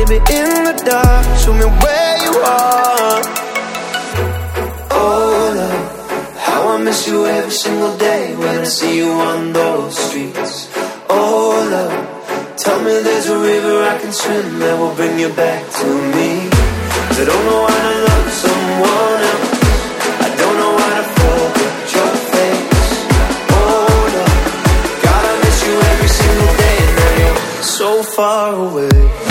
baby, in the dark. Show me where you are. Oh love, how I miss you every single day when I see you on those streets. Oh love, tell me there's a river I can swim that will bring you back to me. 'Cause I don't know how to love someone else. I don't know how to forget your face. Oh love, God, I miss you every single day, and now you're so far away.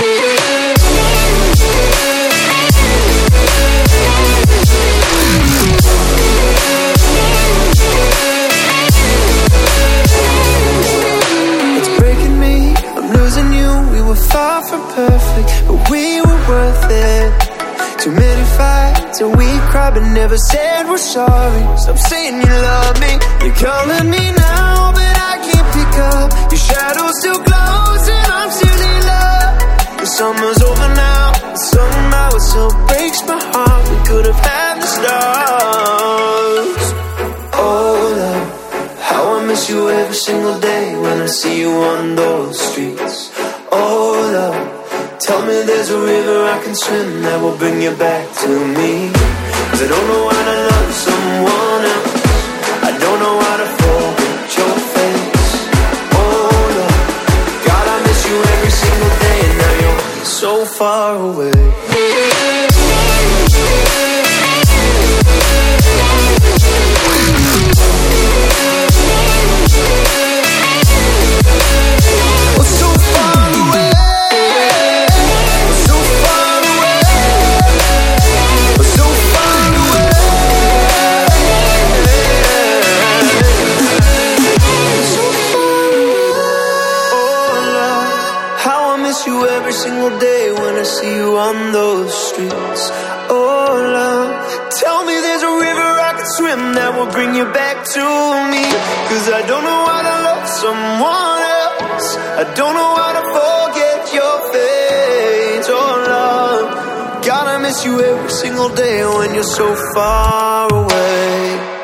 It's breaking me, I'm losing you. We were far from perfect, but we were worth it. Too many fights and we cried but never said we're sorry. Stop saying you love me. You're calling me now, but I can't pick up. Your shadow's still close and I'm still in love. The summer's over now, but somehow it still breaks my heart. We could have had the stars. Oh love, how I miss you every single day when I see you on those streets. Oh love, tell me there's a river I can swim that will bring you back to me. 'Cause I don't know how to love someone else. I don't know how to forget your face. Oh love, God, I miss you every single day, and now you're so far away. You every single day when I see you on those streets. Oh love, tell me there's a river I can swim that will bring you back to me. 'Cause I don't know how to love someone else. I don't know how to forget your face. Oh love, God, I miss you every single day when you're so far away.